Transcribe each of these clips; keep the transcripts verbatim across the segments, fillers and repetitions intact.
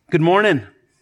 Good morning.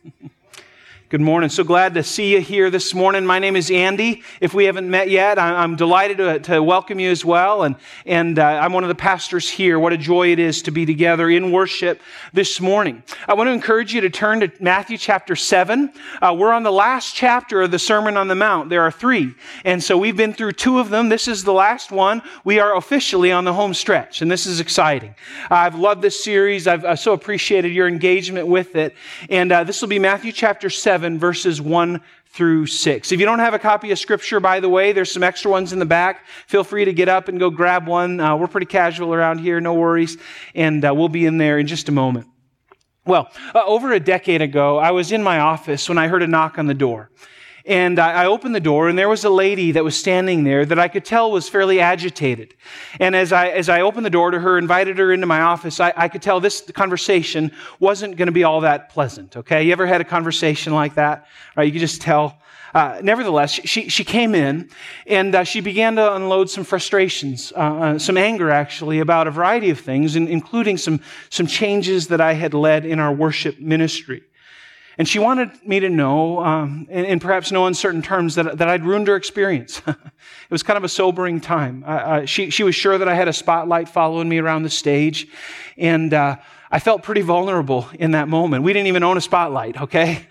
Good morning. So glad to see you here this morning. My name is Andy. If we haven't met yet, I'm delighted to, to welcome you as well. And, and uh, I'm one of the pastors here. What a joy it is to be together in worship this morning. I want to encourage you to turn to Matthew chapter seven. Uh, we're on the last chapter of the Sermon on the Mount. There are three. And so we've been through two of them. This is the last one. We are officially on the home stretch, and this is exciting. I've loved this series. I've uh, so appreciated your engagement with it. And uh, this will be Matthew chapter seven. Verses one through six. If you don't have a copy of Scripture, by the way, there's some extra ones in the back. Feel free to get up and go grab one. Uh, we're pretty casual around here, no worries. And uh, we'll be in there in just a moment. Well, uh, over a decade ago, I was in my office when I heard a knock on the door. And I opened the door, and there was a lady that was standing there that I could tell was fairly agitated. And as I as I opened the door to her, invited her into my office, I, I could tell this conversation wasn't going to be all that pleasant, okay? You ever had a conversation like that? Right? You could just tell. Uh, nevertheless, she she came in, and uh, she began to unload some frustrations, uh, uh, some anger, actually, about a variety of things, in, including some, some changes that I had led in our worship ministry. And she wanted me to know, um, in, in perhaps no uncertain terms, that, that I'd ruined her experience. It was kind of a sobering time. Uh, uh, she, she was sure that I had a spotlight following me around the stage. And uh, I felt pretty vulnerable in that moment. We didn't even own a spotlight, okay?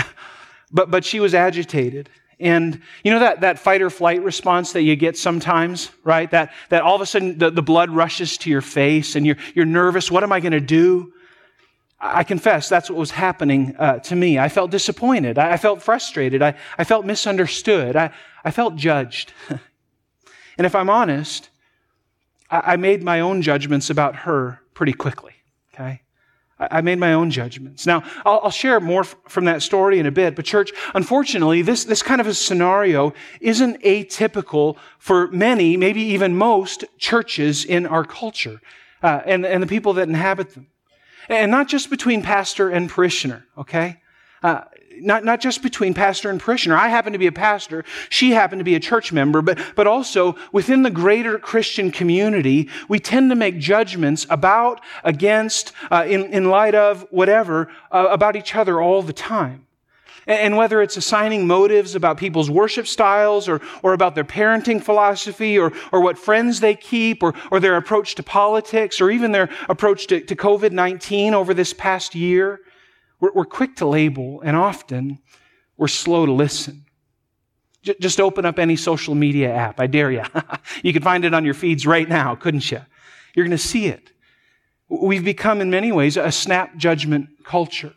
but but she was agitated. And you know that, that fight or flight response that you get sometimes, right? That, that all of a sudden the, the blood rushes to your face and you're, you're nervous. What am I going to do? I confess that's what was happening uh, to me. I felt disappointed. I, I felt frustrated. I, I felt misunderstood. I, I felt judged. And if I'm honest, I, I made my own judgments about her pretty quickly, okay? I, I made my own judgments. Now, I'll, I'll share more f- from that story in a bit, but church, unfortunately, this, this kind of a scenario isn't atypical for many, maybe even most churches in our culture uh, and, and the people that inhabit them. And not just between pastor and parishioner, okay? Uh, not, not just between pastor and parishioner. I happen to be a pastor. She happened to be a church member. But, but also within the greater Christian community, we tend to make judgments about, against, uh, in, in light of, whatever, uh, about each other all the time. And whether it's assigning motives about people's worship styles or, or about their parenting philosophy or, or what friends they keep or, or their approach to politics or even their approach to, to covid nineteen over this past year, we're, we're quick to label and often we're slow to listen. J- just open up any social media app. I dare you. You could find it on your feeds right now, couldn't you? You're going to see it. We've become in many ways a snap judgment culture.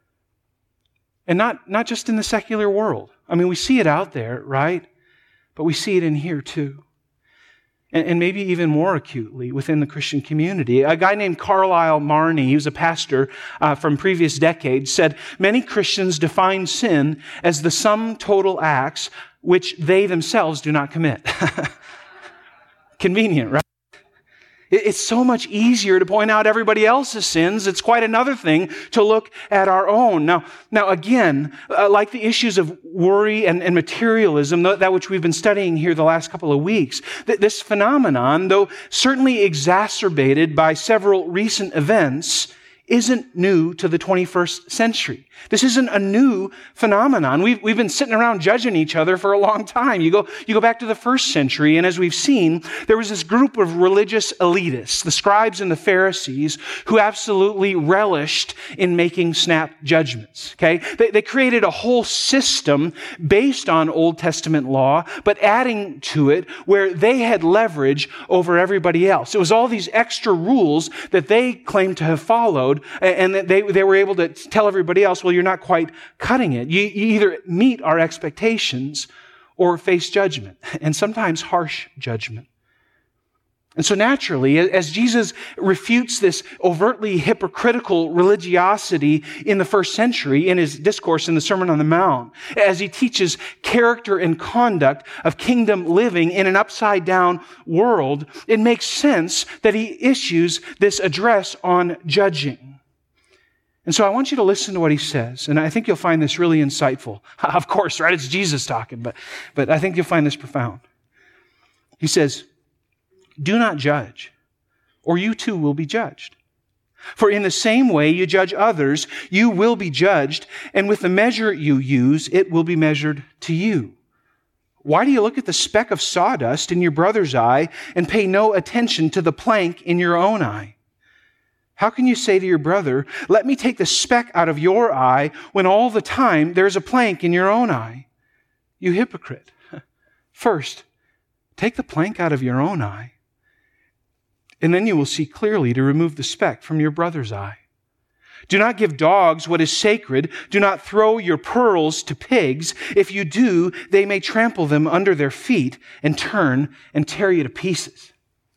And not, not just in the secular world. I mean, we see it out there, right? But we see it in here too. And, and maybe even more acutely within the Christian community. A guy named Carlisle Marney, he was a pastor uh, from previous decades, said, many Christians define sin as the sum total acts which they themselves do not commit. Convenient, right? It's so much easier to point out everybody else's sins. It's quite another thing to look at our own. Now, now again, uh, like the issues of worry and, and materialism, that which we've been studying here the last couple of weeks, th- this phenomenon, though certainly exacerbated by several recent events, isn't new to the twenty-first century. This isn't a new phenomenon. We've, we've been sitting around judging each other for a long time. You go, you go back to the first century, and as we've seen, there was this group of religious elitists, the scribes and the Pharisees, who absolutely relished in making snap judgments, okay? They, they created a whole system based on Old Testament law, but adding to it where they had leverage over everybody else. It was all these extra rules that they claimed to have followed, and that they, they were able to tell everybody else, well, you're not quite cutting it. You, you either meet our expectations or face judgment, and sometimes harsh judgment. And so naturally, as Jesus refutes this overtly hypocritical religiosity in the first century in his discourse in the Sermon on the Mount, as he teaches character and conduct of kingdom living in an upside-down world, it makes sense that he issues this address on judging. And so I want you to listen to what he says, and I think you'll find this really insightful. Of course, right? It's Jesus talking, but, but I think you'll find this profound. He says, "Do not judge, or you too will be judged. For in the same way you judge others, you will be judged, and with the measure you use, it will be measured to you. Why do you look at the speck of sawdust in your brother's eye and pay no attention to the plank in your own eye? How can you say to your brother, let me take the speck out of your eye, when all the time there's a plank in your own eye? You hypocrite. First, take the plank out of your own eye, and then you will see clearly to remove the speck from your brother's eye. Do not give dogs what is sacred. Do not throw your pearls to pigs. If you do, they may trample them under their feet and turn and tear you to pieces.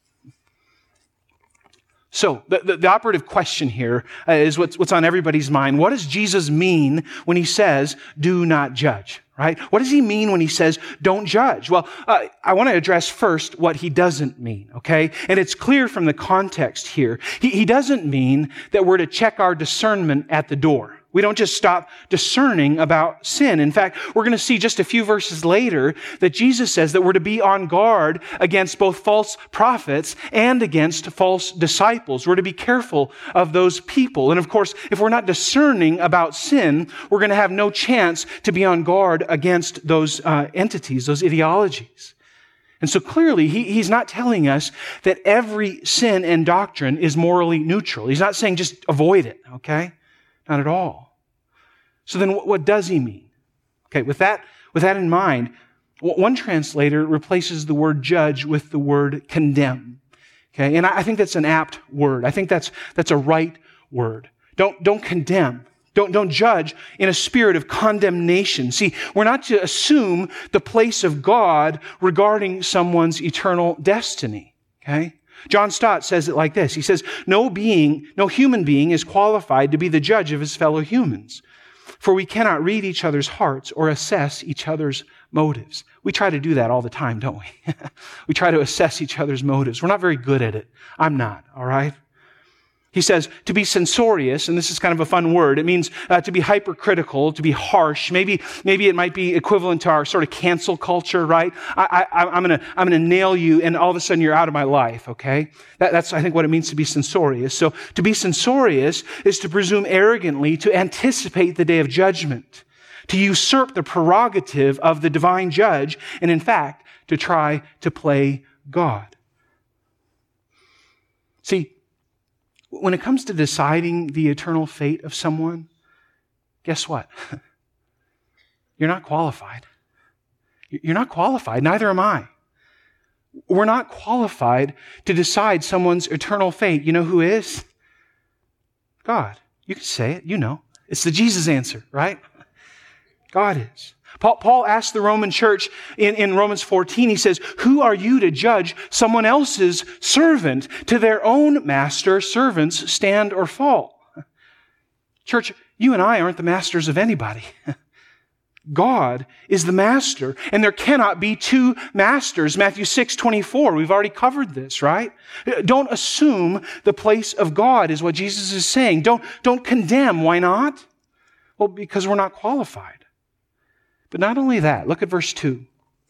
So the, the, the operative question here uh, is what's, what's on everybody's mind. What does Jesus mean when he says, do not judge, right? What does he mean when he says, don't judge? Well, uh, I want to address first what he doesn't mean, okay? And it's clear from the context here. He, he doesn't mean that we're to check our discernment at the door. We don't just stop discerning about sin. In fact, we're going to see just a few verses later that Jesus says that we're to be on guard against both false prophets and against false disciples. We're to be careful of those people. And of course, if we're not discerning about sin, we're going to have no chance to be on guard against those uh, entities, those ideologies. And so clearly, he, he's not telling us that every sin and doctrine is morally neutral. He's not saying just avoid it, okay? Not at all. So then what does he mean? Okay, with that, with that in mind, one translator replaces the word judge with the word condemn. Okay, and I think that's an apt word. I think that's, that's a right word. Don't, don't condemn. Don't, don't judge in a spirit of condemnation. See, we're not to assume the place of God regarding someone's eternal destiny. Okay? John Stott says it like this. He says, no being, no human being is qualified to be the judge of his fellow humans, for we cannot read each other's hearts or assess each other's motives. We try to do that all the time, don't we? We try to assess each other's motives. We're not very good at it. I'm not, all right? He says to be censorious, and this is kind of a fun word. It means uh, to be hypercritical, to be harsh. Maybe, maybe it might be equivalent to our sort of cancel culture, right? I, I, I'm gonna, I'm gonna nail you, and all of a sudden you're out of my life. Okay, that, that's I think what it means to be censorious. So to be censorious is to presume arrogantly to anticipate the day of judgment, to usurp the prerogative of the divine judge, and in fact to try to play God. See, when it comes to deciding the eternal fate of someone, guess what? You're not qualified. You're not qualified. Neither am I. We're not qualified to decide someone's eternal fate. You know who is? God. You can say it. You know. It's the Jesus answer, right? God is. Paul, Paul asked the Roman church in, in Romans fourteen, he says, who are you to judge someone else's servant? To their own master, servants stand or fall. Church, you and I aren't the masters of anybody. God is the master, and there cannot be two masters. Matthew six twenty-four, we've already covered this, right? Don't assume the place of God is what Jesus is saying. Don't, don't condemn. Why not? Well, because we're not qualified. But not only that, look at verse two.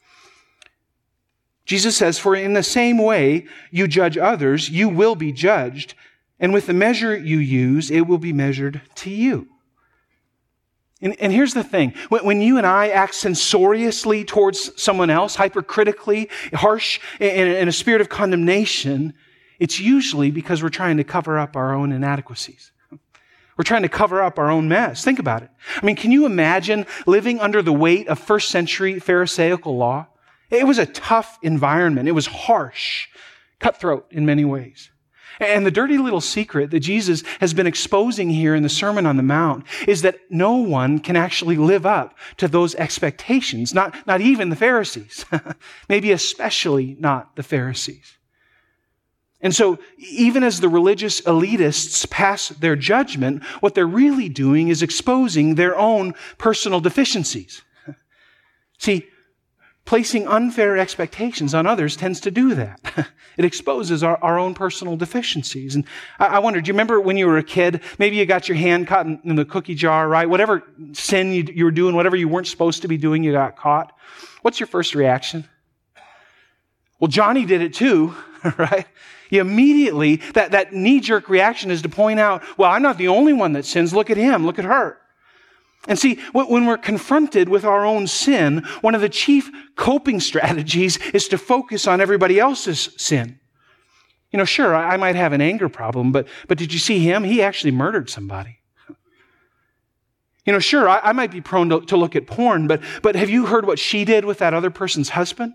Jesus says, for in the same way you judge others, you will be judged, and with the measure you use, it will be measured to you. And, and here's the thing. When, when you and I act censoriously towards someone else, hypercritically, harsh, in, in a spirit of condemnation, it's usually because we're trying to cover up our own inadequacies. We're trying to cover up our own mess. Think about it. I mean, can you imagine living under the weight of first century Pharisaical law? It was a tough environment. It was harsh, cutthroat in many ways. And the dirty little secret that Jesus has been exposing here in the Sermon on the Mount is that no one can actually live up to those expectations, not, not even the Pharisees, maybe especially not the Pharisees. And so even as the religious elitists pass their judgment, what they're really doing is exposing their own personal deficiencies. See, placing unfair expectations on others tends to do that. It exposes our, our own personal deficiencies. And I, I wonder, do you remember when you were a kid, maybe you got your hand caught in, in the cookie jar, right? Whatever sin you, you were doing, whatever you weren't supposed to be doing, you got caught. What's your first reaction? Well, Johnny did it too, right? You immediately, that, that knee-jerk reaction is to point out, well, I'm not the only one that sins. Look at him. Look at her. And see, when we're confronted with our own sin, one of the chief coping strategies is to focus on everybody else's sin. You know, sure, I might have an anger problem, but, but did you see him? He actually murdered somebody. You know, sure, I, I might be prone to, to look at porn, but, but have you heard what she did with that other person's husband?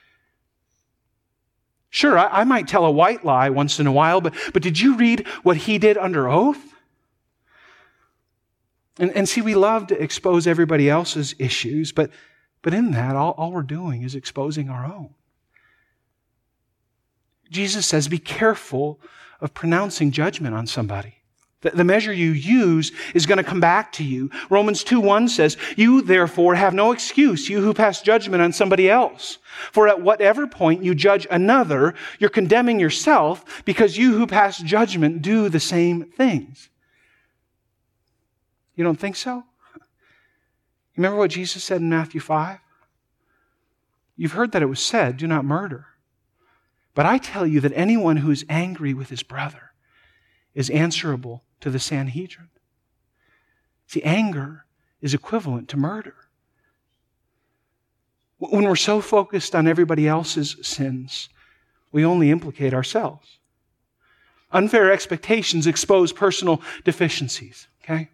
Sure, I, I might tell a white lie once in a while, but, but did you read what he did under oath? And, and see, we love to expose everybody else's issues, but, but in that, all, all we're doing is exposing our own. Jesus says, be careful of pronouncing judgment on somebody. The, the measure you use is going to come back to you. Romans two one says, you therefore have no excuse, you who pass judgment on somebody else. For at whatever point you judge another, you're condemning yourself, because you who pass judgment do the same things. You don't think so? Remember what Jesus said in Matthew five? You've heard that it was said, do not murder. But I tell you that anyone who is angry with his brother is answerable to the Sanhedrin. See, anger is equivalent to murder. When we're so focused on everybody else's sins, we only implicate ourselves. Unfair expectations expose personal deficiencies, okay?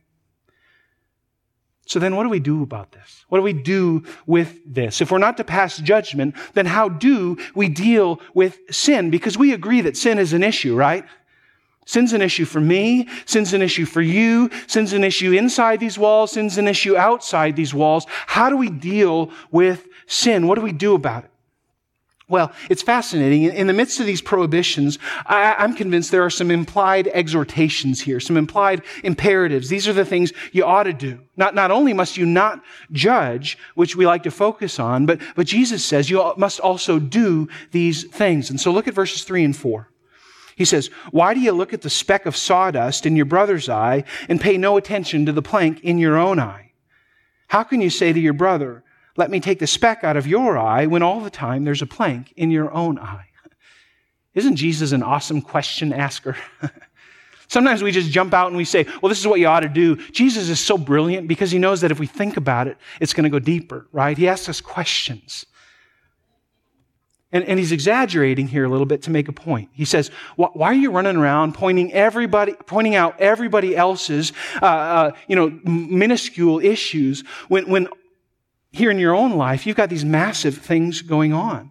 So then what do we do about this? What do we do with this? If we're not to pass judgment, then how do we deal with sin? Because we agree that sin is an issue, right? Sin's an issue for me. Sin's an issue for you. Sin's an issue inside these walls. Sin's an issue outside these walls. How do we deal with sin? What do we do about it? Well, it's fascinating. In the midst of these prohibitions, I, I'm convinced there are some implied exhortations here, some implied imperatives. These are the things you ought to do. Not, not only must you not judge, which we like to focus on, but, but Jesus says you must also do these things. And so look at verses three and four. He says, why do you look at the speck of sawdust in your brother's eye and pay no attention to the plank in your own eye? How can you say to your brother, let me take the speck out of your eye, when all the time there's a plank in your own eye? Isn't Jesus an awesome question asker? Sometimes we just jump out and we say, well, this is what you ought to do. Jesus is so brilliant because he knows that if we think about it, it's going to go deeper, right? He asks us questions. And, and he's exaggerating here a little bit to make a point. He says, why are you running around pointing everybody, pointing out everybody else's, uh, uh, you know, minuscule issues when, when here in your own life, you've got these massive things going on?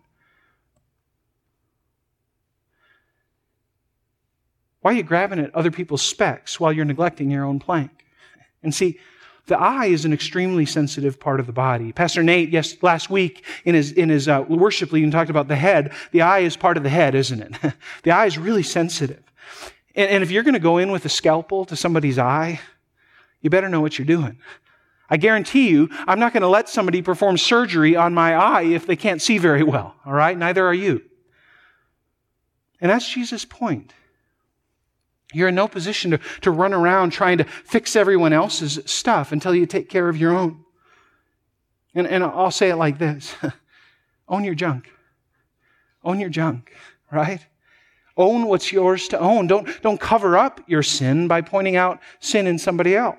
Why are you grabbing at other people's specks while you're neglecting your own plank? And see, the eye is an extremely sensitive part of the body. Pastor Nate, yes, last week in his in his uh, worship leading talked about the head. The eye is part of the head, isn't it? The eye is really sensitive. And, and if you're going to go in with a scalpel to somebody's eye, you better know what you're doing. I guarantee you, I'm not going to let somebody perform surgery on my eye if they can't see very well, all right? Neither are you. And that's Jesus' point. You're in no position to, to run around trying to fix everyone else's stuff until you take care of your own. And, and I'll say it like this. Own your junk. Own your junk, right? Own what's yours to own. Don't, don't cover up your sin by pointing out sin in somebody else.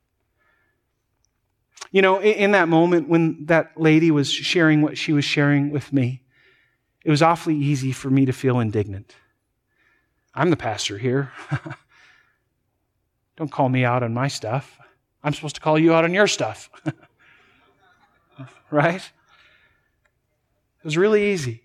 You know, in, in that moment when that lady was sharing what she was sharing with me, it was awfully easy for me to feel indignant. I'm the pastor here. Don't call me out on my stuff. I'm supposed to call you out on your stuff. Right? It was really easy.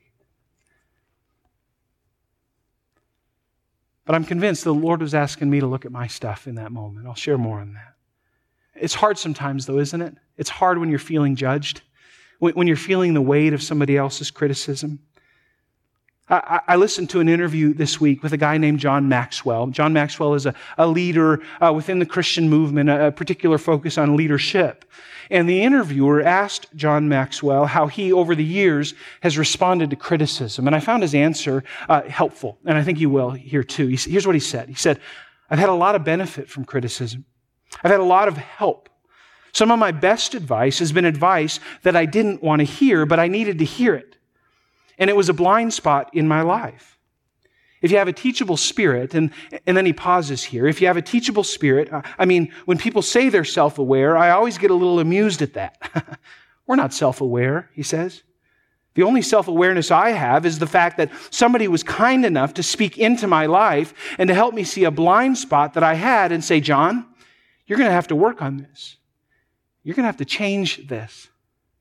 But I'm convinced the Lord was asking me to look at my stuff in that moment. I'll share more on that. It's hard sometimes, though, isn't it? It's hard when you're feeling judged, when, when you're feeling the weight of somebody else's criticism. I, I listened to an interview this week with a guy named John Maxwell. John Maxwell is a, a leader uh, within the Christian movement, a, a particular focus on leadership. And the interviewer asked John Maxwell how he, over the years, has responded to criticism. And I found his answer uh, helpful, and I think you will here too. He, here's what he said. He said, I've had a lot of benefit from criticism. I've had a lot of help. Some of my best advice has been advice that I didn't want to hear, but I needed to hear it. And it was a blind spot in my life. If you have a teachable spirit, and, and then he pauses here, if you have a teachable spirit, I mean, when people say they're self-aware, I always get a little amused at that. We're not self-aware, he says. The only self-awareness I have is the fact that somebody was kind enough to speak into my life and to help me see a blind spot that I had and say, John, you're going to have to work on this. You're going to have to change this.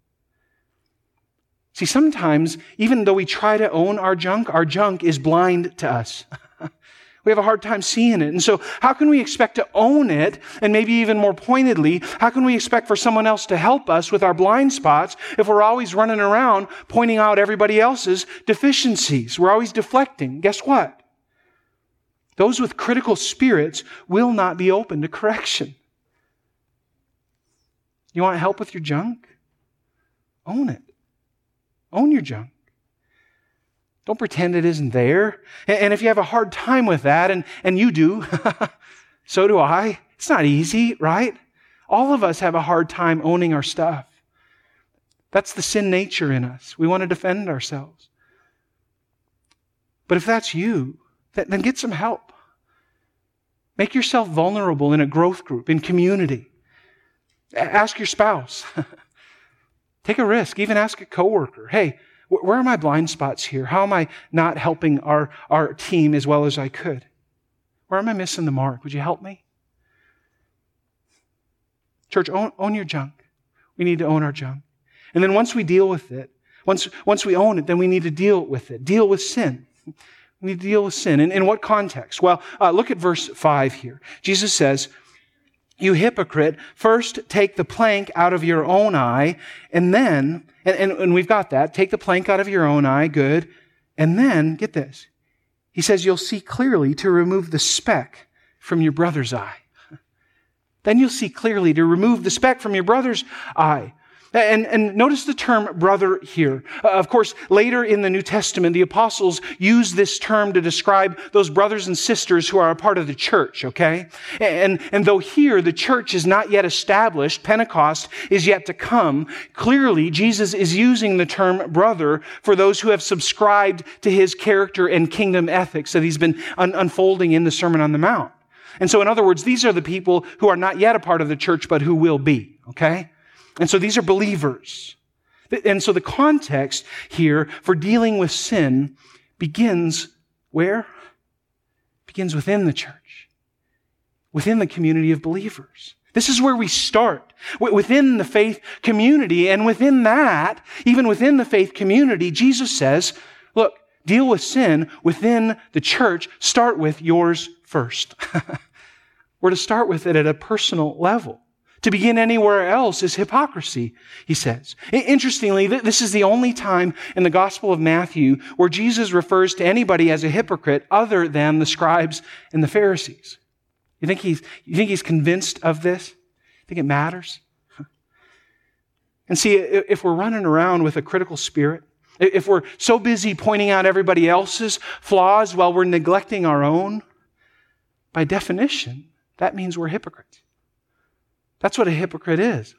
See, sometimes, even though we try to own our junk, our junk is blind to us. We have a hard time seeing it. And so how can we expect to own it? And maybe even more pointedly, how can we expect for someone else to help us with our blind spots if we're always running around pointing out everybody else's deficiencies? We're always deflecting. Guess what? Those with critical spirits will not be open to correction. You want help with your junk? Own it. Own your junk. Don't pretend it isn't there. And if you have a hard time with that, and, and you do, so do I, it's not easy, right? All of us have a hard time owning our stuff. That's the sin nature in us. We want to defend ourselves. But if that's you, then get some help. Make yourself vulnerable in a growth group, in community. Ask your spouse. Take a risk. Even ask a coworker, hey, where are my blind spots here? How am I not helping our, our team as well as I could? Where am I missing the mark? Would you help me? Church, own, own your junk. We need to own our junk. And then once we deal with it, once, once we own it, then we need to deal with it. Deal with sin. We need to deal with sin. In, in what context? Well, uh, look at verse five here. Jesus says, you hypocrite, first take the plank out of your own eye, and then, and, and, and we've got that, take the plank out of your own eye, good, and then, get this, he says you'll see clearly to remove the speck from your brother's eye. Then you'll see clearly to remove the speck from your brother's eye. And, and notice the term brother here. Uh, of course, later in the New Testament, the apostles use this term to describe those brothers and sisters who are a part of the church, okay? And, and though here the church is not yet established, Pentecost is yet to come, clearly Jesus is using the term brother for those who have subscribed to his character and kingdom ethics that he's been un- unfolding in the Sermon on the Mount. And so in other words, these are the people who are not yet a part of the church, but who will be, okay? And so these are believers. And so the context here for dealing with sin begins where? Begins within the church, within the community of believers. This is where we start, within the faith community. And within that, even within the faith community, Jesus says, look, deal with sin within the church. Start with yours first. We're to start with it at a personal level. To begin anywhere else is hypocrisy, he says. Interestingly, this is the only time in the Gospel of Matthew where Jesus refers to anybody as a hypocrite other than the scribes and the Pharisees. You think he's, you think he's convinced of this? You think it matters? And see, if we're running around with a critical spirit, if we're so busy pointing out everybody else's flaws while we're neglecting our own, by definition, that means we're hypocrites. That's what a hypocrite is.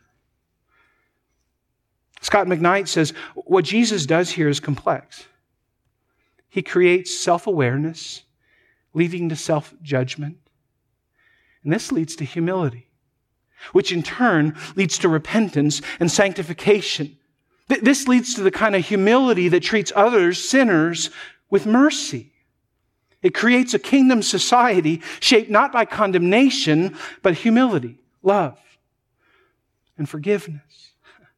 Scott McKnight says, what Jesus does here is complex. He creates self-awareness, leading to self-judgment. And this leads to humility, which in turn leads to repentance and sanctification. This leads to the kind of humility that treats others, sinners, with mercy. It creates a kingdom society shaped not by condemnation, but humility, love, and forgiveness.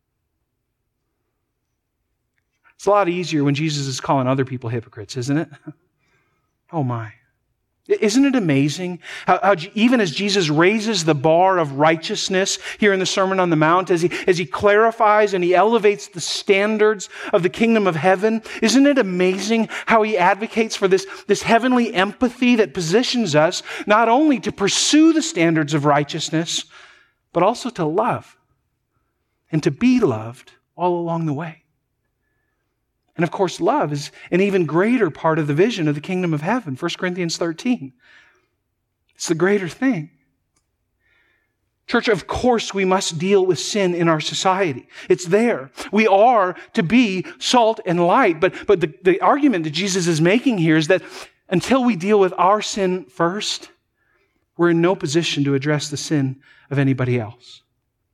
It's a lot easier when Jesus is calling other people hypocrites, isn't it? Oh my. Isn't it amazing how, how even as Jesus raises the bar of righteousness here in the Sermon on the Mount, as he, as he clarifies and he elevates the standards of the kingdom of heaven, isn't it amazing how he advocates for this, this heavenly empathy that positions us not only to pursue the standards of righteousness, but also to love and to be loved all along the way. And of course, love is an even greater part of the vision of the kingdom of heaven. First Corinthians thirteen. It's the greater thing. Church, of course we must deal with sin in our society. It's there. We are to be salt and light. But, but the, the argument that Jesus is making here is that until we deal with our sin first, we're in no position to address the sin of anybody else.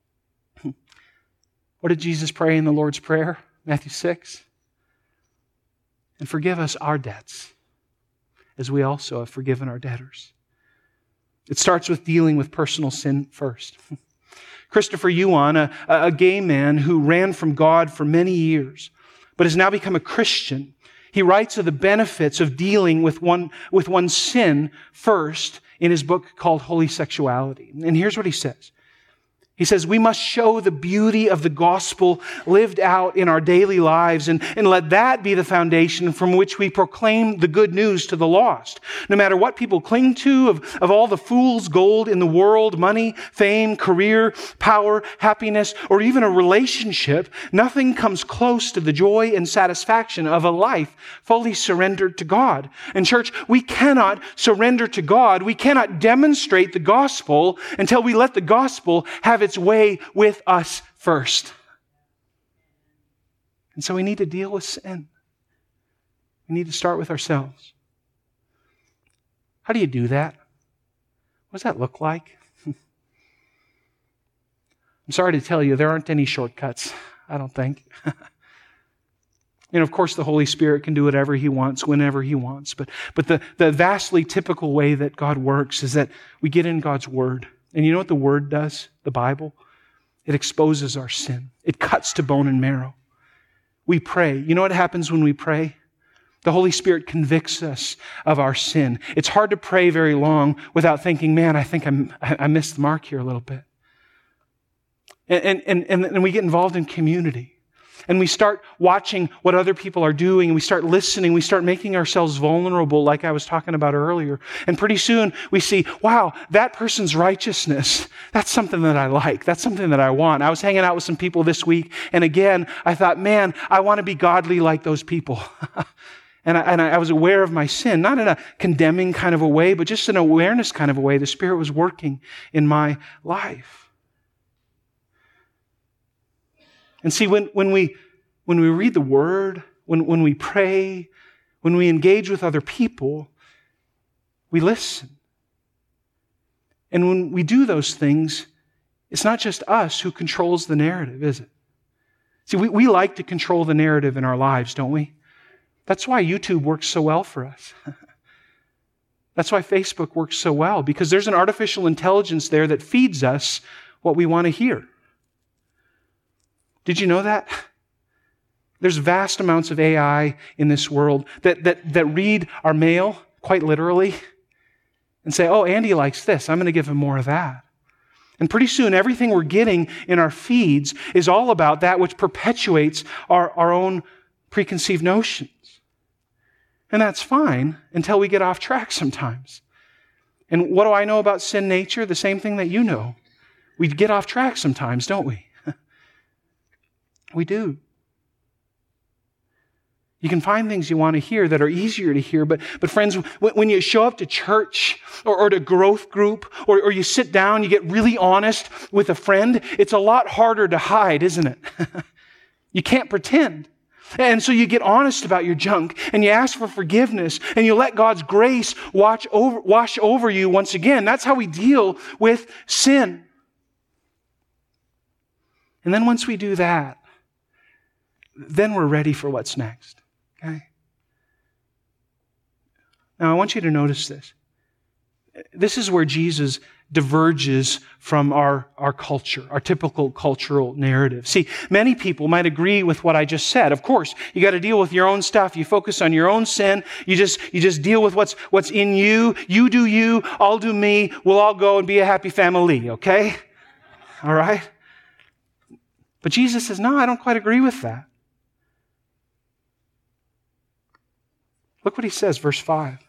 What did Jesus pray in the Lord's Prayer? Matthew six. And forgive us our debts, as we also have forgiven our debtors. It starts with dealing with personal sin first. Christopher Yuan, a, a gay man who ran from God for many years, but has now become a Christian, he writes of the benefits of dealing with one with one's sin first in his book called Holy Sexuality. And here's what he says. He says, we must show the beauty of the gospel lived out in our daily lives, and, and let that be the foundation from which we proclaim the good news to the lost. No matter what people cling to, of, of all the fool's gold in the world, money, fame, career, power, happiness, or even a relationship, nothing comes close to the joy and satisfaction of a life fully surrendered to God. And church, we cannot surrender to God. We cannot demonstrate the gospel until we let the gospel have its way with us first. And so we need to deal with sin. We need to start with ourselves. How do you do that? What does that look like? I'm sorry to tell you, there aren't any shortcuts, I don't think. And of course, the Holy Spirit can do whatever He wants, whenever He wants. But, but the, the vastly typical way that God works is that we get in God's Word. And you know what the Word does? The Bible? It exposes our sin. It cuts to bone and marrow. We pray. You know what happens when we pray? The Holy Spirit convicts us of our sin. It's hard to pray very long without thinking, man, I think I'm, I missed the mark here a little bit. And, and, and, and we get involved in community. And we start watching what other people are doing, and we start listening, we start making ourselves vulnerable like I was talking about earlier. And pretty soon we see, wow, that person's righteousness, that's something that I like. That's something that I want. I was hanging out with some people this week, and again, I thought, man, I want to be godly like those people. And I, and I was aware of my sin, not in a condemning kind of a way, but just an awareness kind of a way. The Spirit was working in my life. And see, when, when we when we read the Word, when, when we pray, when we engage with other people, we listen. And when we do those things, it's not just us who controls the narrative, is it? See, we, we like to control the narrative in our lives, don't we? That's why YouTube works so well for us. That's why Facebook works so well, because there's an artificial intelligence there that feeds us what we want to hear. Did you know that? There's vast amounts of A I in this world that, that, that read our mail, quite literally, and say, oh, Andy likes this. I'm going to give him more of that. And pretty soon, everything we're getting in our feeds is all about that which perpetuates our, our own preconceived notions. And that's fine until we get off track sometimes. And what do I know about sin nature? The same thing that you know. We get off track sometimes, don't we? We do. You can find things you want to hear that are easier to hear, but, but friends, when you show up to church or, or to growth group, or, or you sit down, you get really honest with a friend, it's a lot harder to hide, isn't it? You can't pretend. And so you get honest about your junk, and you ask for forgiveness, and you let God's grace watch over, wash over you once again. That's how we deal with sin. And then once we do that, then we're ready for what's next, okay? Now, I want you to notice this. This is where Jesus diverges from our, our culture, our typical cultural narrative. See, many people might agree with what I just said. Of course, you got to deal with your own stuff. You focus on your own sin. You just, you just deal with what's, what's in you. You do you, I'll do me. We'll all go and be a happy family, okay? All right? But Jesus says, no, I don't quite agree with that. Look what he says, verse five.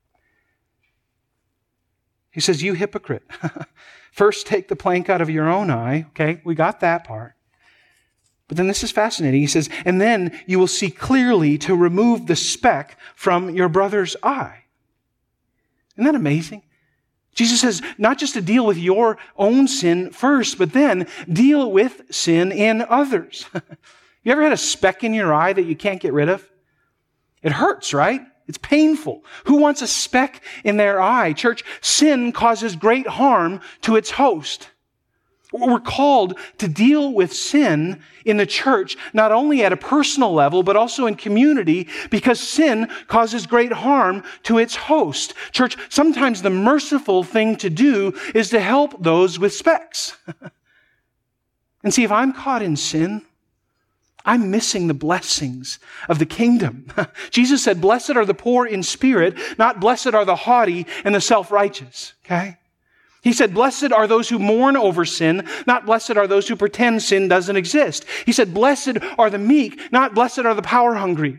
He says, you hypocrite. First take the plank out of your own eye. Okay, we got that part. But then this is fascinating. He says, and then you will see clearly to remove the speck from your brother's eye. Isn't that amazing? Jesus says, not just to deal with your own sin first, but then deal with sin in others. You ever had a speck in your eye that you can't get rid of? It hurts, right? It's painful. Who wants a speck in their eye? Church, sin causes great harm to its host. We're called to deal with sin in the church, not only at a personal level, but also in community, because sin causes great harm to its host. Church, sometimes the merciful thing to do is to help those with specks. And see, if I'm caught in sin, I'm missing the blessings of the kingdom. Jesus said, blessed are the poor in spirit, not blessed are the haughty and the self-righteous. Okay? He said, blessed are those who mourn over sin, not blessed are those who pretend sin doesn't exist. He said, blessed are the meek, not blessed are the power hungry.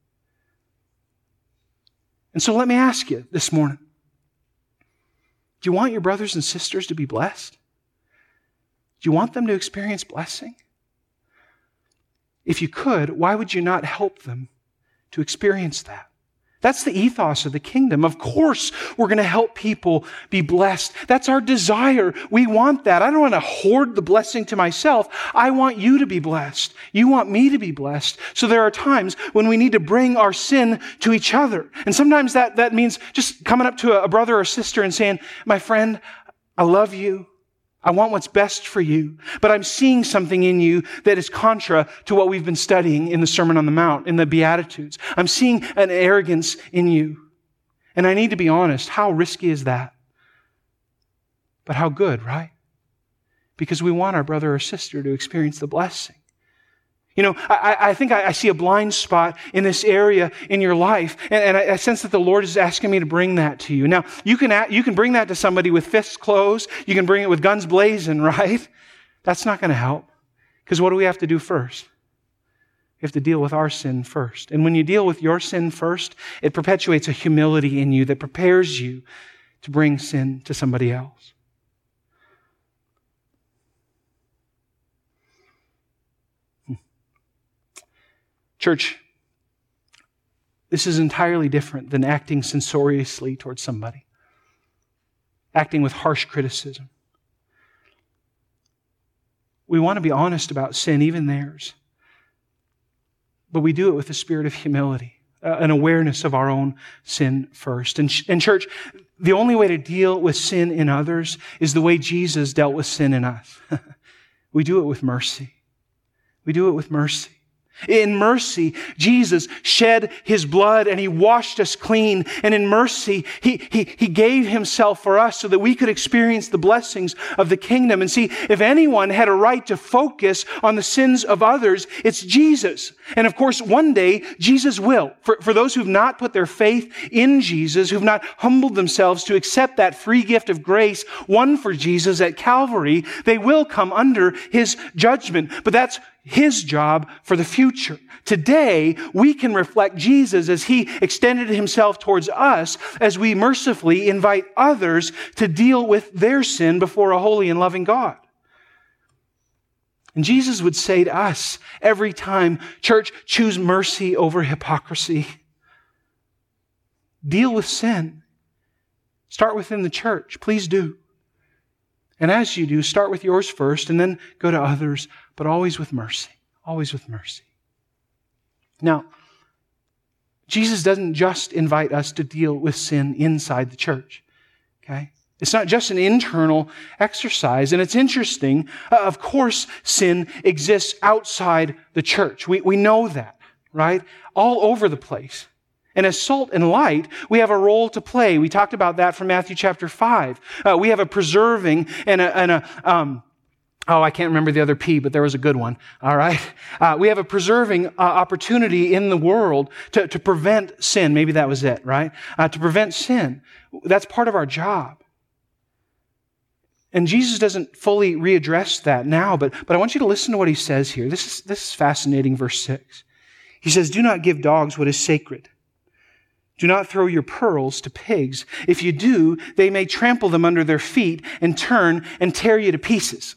And so let me ask you this morning, do you want your brothers and sisters to be blessed? Do you want them to experience blessing? If you could, why would you not help them to experience that? That's the ethos of the kingdom. Of course, we're going to help people be blessed. That's our desire. We want that. I don't want to hoard the blessing to myself. I want you to be blessed. You want me to be blessed. So there are times when we need to bring our sin to each other. And sometimes that, that means just coming up to a brother or sister and saying, my friend, I love you. I want what's best for you, but I'm seeing something in you that is contra to what we've been studying in the Sermon on the Mount, in the Beatitudes. I'm seeing an arrogance in you. And I need to be honest, how risky is that? But how good, right? Because we want our brother or sister to experience the blessing. You know, I, I think I, I see a blind spot in this area in your life, and, and I, I sense that the Lord is asking me to bring that to you. Now, you can act, you can bring that to somebody with fists closed. You can bring it with guns blazing, right? That's not going to help. Because what do we have to do first? We have to deal with our sin first. And when you deal with your sin first, it perpetuates a humility in you that prepares you to bring sin to somebody else. Church, this is entirely different than acting censoriously towards somebody, acting with harsh criticism. We want to be honest about sin, even theirs, but we do it with a spirit of humility, uh, an awareness of our own sin first. And, and church, the only way to deal with sin in others is the way Jesus dealt with sin in us. We do it with mercy. We do it with mercy. In mercy, Jesus shed His blood and He washed us clean. And in mercy, He, He, He gave Himself for us so that we could experience the blessings of the kingdom. And see, if anyone had a right to focus on the sins of others, it's Jesus. And of course, one day, Jesus will. For, for those who've not put their faith in Jesus, who've not humbled themselves to accept that free gift of grace won for Jesus at Calvary, they will come under His judgment. But that's His job for the future. Today, we can reflect Jesus as He extended Himself towards us as we mercifully invite others to deal with their sin before a holy and loving God. And Jesus would say to us every time, church, choose mercy over hypocrisy. Deal with sin. Start within the church. Please do. And as you do, start with yours first and then go to others, but always with mercy. Always with mercy. Now, Jesus doesn't just invite us to deal with sin inside the church. Okay? It's not just an internal exercise. And it's interesting, uh, of course, sin exists outside the church. We, we know that, right? All over the place. And as salt and light, we have a role to play. We talked about that from Matthew chapter five. Uh, we have a preserving and a, and a um, oh, I can't remember the other P, but there was a good one. All right. Uh, we have a preserving uh, opportunity in the world to, to prevent sin. Maybe that was it, right? Uh, to prevent sin. That's part of our job. And Jesus doesn't fully readdress that now, but, but I want you to listen to what He says here. This is, this is fascinating, verse six. He says, do not give dogs what is sacred. Do not throw your pearls to pigs. If you do, they may trample them under their feet and turn and tear you to pieces.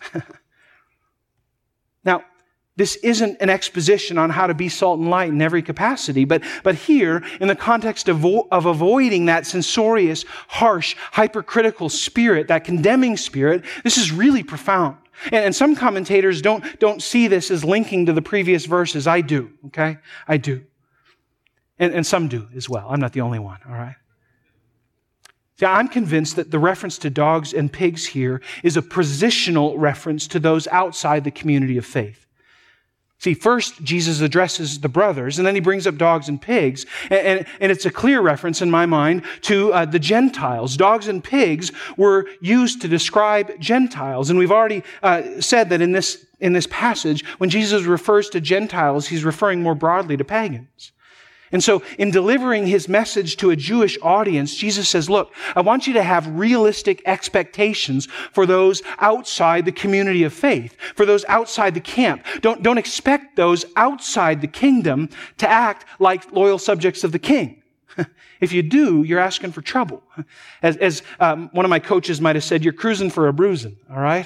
Now, this isn't an exposition on how to be salt and light in every capacity, but, but here, in the context of, of avoiding that censorious, harsh, hypercritical spirit, that condemning spirit, this is really profound. And, and some commentators don't, don't see this as linking to the previous verses. I do, okay? I do. And, and some do as well. I'm not the only one, all right? See, I'm convinced that the reference to dogs and pigs here is a positional reference to those outside the community of faith. See, first, Jesus addresses the brothers, and then he brings up dogs and pigs. And, and, and it's a clear reference in my mind to uh, the Gentiles. Dogs and pigs were used to describe Gentiles. And we've already uh, said that in this, in this passage, when Jesus refers to Gentiles, he's referring more broadly to pagans. And so in delivering his message to a Jewish audience, Jesus says, look, I want you to have realistic expectations for those outside the community of faith, for those outside the camp. Don't, don't expect those outside the kingdom to act like loyal subjects of the king. If you do, you're asking for trouble. As, as um, one of my coaches might have said, you're cruising for a bruising, all right?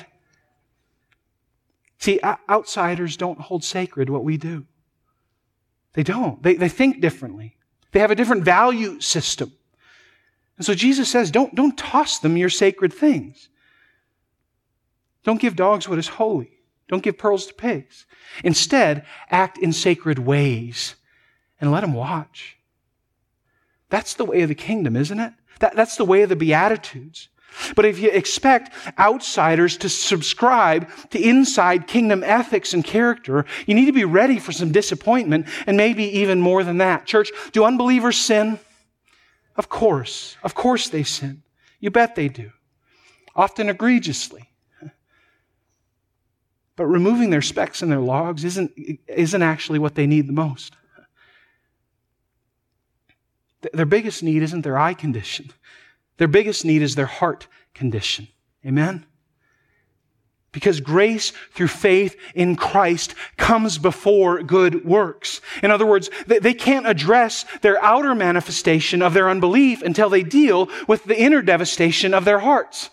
See, outsiders don't hold sacred what we do. They don't. They, they think differently. They have a different value system. And so Jesus says, don't, don't toss them your sacred things. Don't give dogs what is holy. Don't give pearls to pigs. Instead, act in sacred ways and let them watch. That's the way of the kingdom, isn't it? That, that's the way of the Beatitudes. But if you expect outsiders to subscribe to inside kingdom ethics and character, you need to be ready for some disappointment and maybe even more than that. Church, do unbelievers sin? Of course. Of course they sin. You bet they do. Often egregiously. But removing their specks and their logs isn't, isn't actually what they need the most. Their biggest need isn't their eye condition. Their biggest need is their heart condition. Amen? Because grace through faith in Christ comes before good works. In other words, they can't address their outer manifestation of their unbelief until they deal with the inner devastation of their hearts.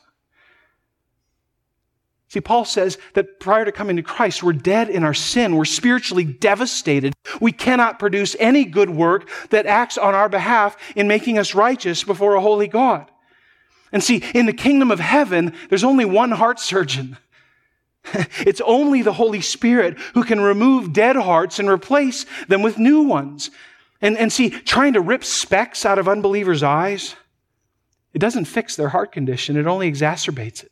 See, Paul says that prior to coming to Christ, we're dead in our sin. We're spiritually devastated. We cannot produce any good work that acts on our behalf in making us righteous before a holy God. And see, in the kingdom of heaven, there's only one heart surgeon. It's only the Holy Spirit who can remove dead hearts and replace them with new ones. And, and see, trying to rip specks out of unbelievers' eyes, it doesn't fix their heart condition. It only exacerbates it.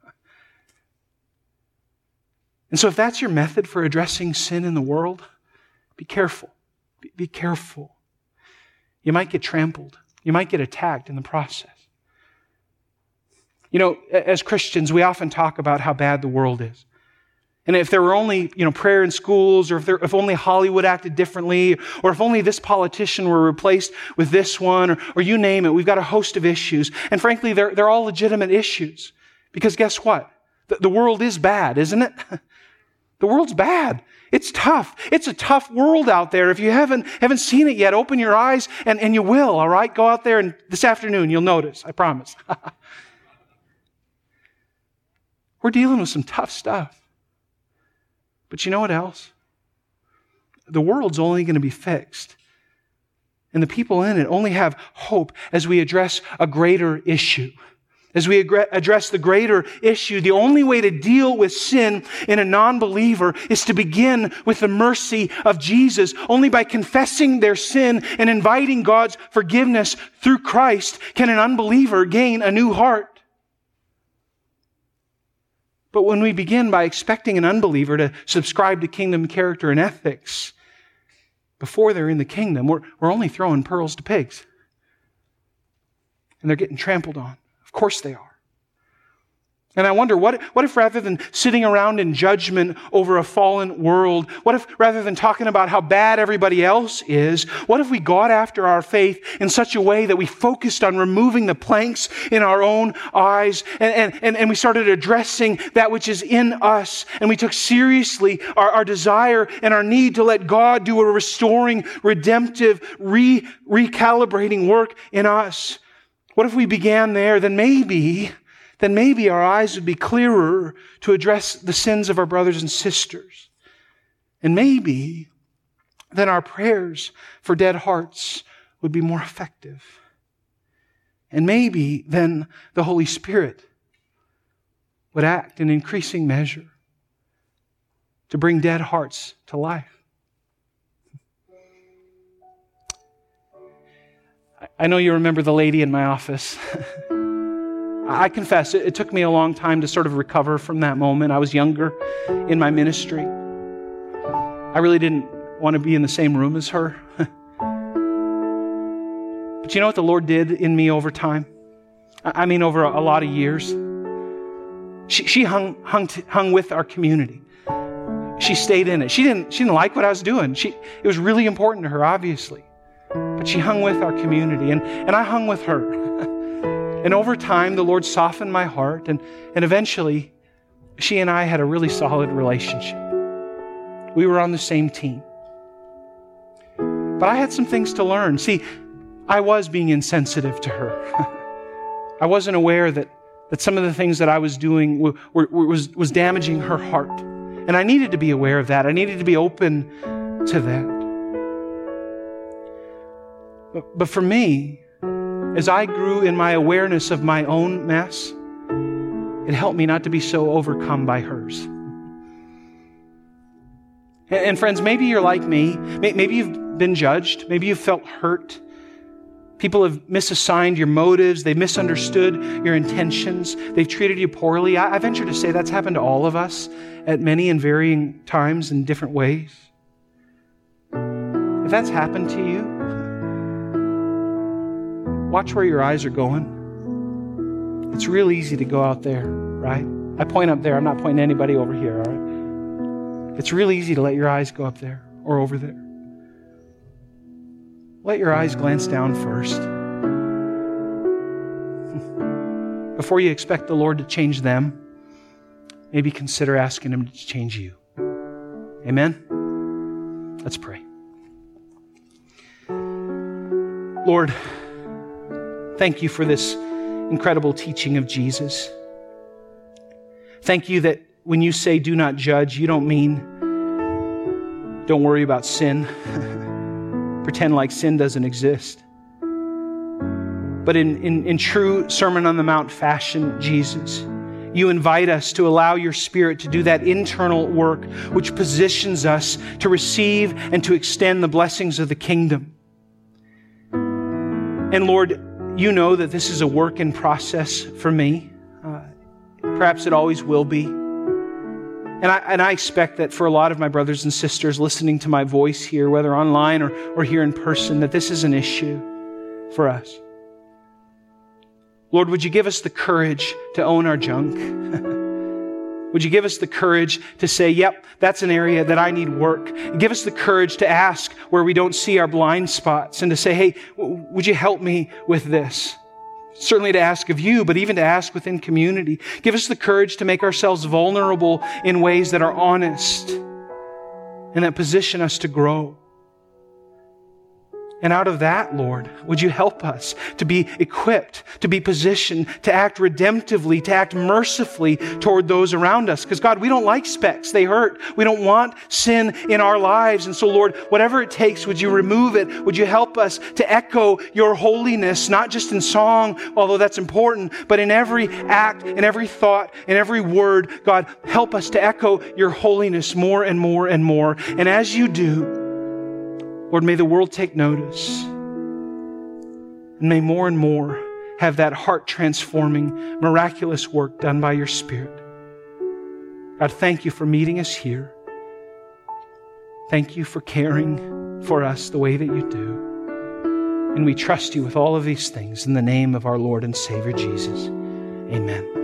And so if that's your method for addressing sin in the world, be careful. Be, be careful. You might get trampled. You might get attacked in the process. You know, as Christians, we often talk about how bad the world is. And if there were only, you know, prayer in schools, or if, there, if only Hollywood acted differently, or if only this politician were replaced with this one, or, or you name it, we've got a host of issues. And frankly, they're, they're all legitimate issues. Because guess what? The, the world is bad, isn't it? The world's bad. It's tough. It's a tough world out there. If you haven't, haven't seen it yet, open your eyes and, and you will, all right? Go out there and this afternoon, you'll notice. I promise. We're dealing with some tough stuff. But you know what else? The world's only going to be fixed. And the people in it only have hope as we address a greater issue. As we address the greater issue, the only way to deal with sin in a non-believer is to begin with the mercy of Jesus. Only by confessing their sin and inviting God's forgiveness through Christ can an unbeliever gain a new heart. But when we begin by expecting an unbeliever to subscribe to kingdom character and ethics before they're in the kingdom, we're, we're only throwing pearls to pigs. And they're getting trampled on. Of course they are. And I wonder, what, what if rather than sitting around in judgment over a fallen world, what if rather than talking about how bad everybody else is, what if we got after our faith in such a way that we focused on removing the planks in our own eyes and, and, and we started addressing that which is in us, and we took seriously our, our desire and our need to let God do a restoring, redemptive, re, recalibrating work in us? What if we began there? Then maybe, then maybe our eyes would be clearer to address the sins of our brothers and sisters. And maybe then our prayers for dead hearts would be more effective. And maybe then the Holy Spirit would act in increasing measure to bring dead hearts to life. I know you remember the lady in my office. I confess, it, it took me a long time to sort of recover from that moment. I was younger in my ministry. I really didn't want to be in the same room as her. But you know what the Lord did in me over time? I mean, over a, a lot of years. She, she hung, hung, t- hung with our community. She stayed in it. She didn't, she didn't like what I was doing. She, it was really important to her, obviously. But she hung with our community, and, and I hung with her. And over time, the Lord softened my heart, and, and eventually, she and I had a really solid relationship. We were on the same team. But I had some things to learn. See, I was being insensitive to her. I wasn't aware that, that some of the things that I was doing were, were, was, was damaging her heart. And I needed to be aware of that. I needed to be open to that. But, but for me, as I grew in my awareness of my own mess, it helped me not to be so overcome by hers. And, and friends, maybe you're like me. Maybe you've been judged. Maybe you've felt hurt. People have misassigned your motives. They've misunderstood your intentions. They've treated you poorly. I, I venture to say that's happened to all of us at many and varying times in different ways. If that's happened to you, watch where your eyes are going. It's real easy to go out there, right? I point up there. I'm not pointing anybody over here, all right? It's real easy to let your eyes go up there or over there. Let your eyes glance down first. Before you expect the Lord to change them, maybe consider asking Him to change you. Amen? Let's pray. Lord, thank you for this incredible teaching of Jesus. Thank you that when you say do not judge, you don't mean don't worry about sin. Pretend like sin doesn't exist. But in, in, in true Sermon on the Mount fashion, Jesus, you invite us to allow your Spirit to do that internal work which positions us to receive and to extend the blessings of the kingdom. And Lord, you know that this is a work in process for me. Uh, perhaps it always will be. And I, and I expect that for a lot of my brothers and sisters listening to my voice here, whether online or, or here in person, that this is an issue for us. Lord, would you give us the courage to own our junk? Would you give us the courage to say, yep, that's an area that I need work. Give us the courage to ask where we don't see our blind spots and to say, hey, w- would you help me with this? Certainly to ask of you, but even to ask within community. Give us the courage to make ourselves vulnerable in ways that are honest and that position us to grow. And out of that, Lord, would you help us to be equipped, to be positioned, to act redemptively, to act mercifully toward those around us. Because God, we don't like specks. They hurt. We don't want sin in our lives. And so, Lord, whatever it takes, would you remove it? Would you help us to echo your holiness, not just in song, although that's important, but in every act, in every thought, in every word. God, help us to echo your holiness more and more and more. And as you do, Lord, may the world take notice. And may more and more have that heart-transforming, miraculous work done by your Spirit. God, thank you for meeting us here. Thank you for caring for us the way that you do. And we trust you with all of these things in the name of our Lord and Savior Jesus. Amen.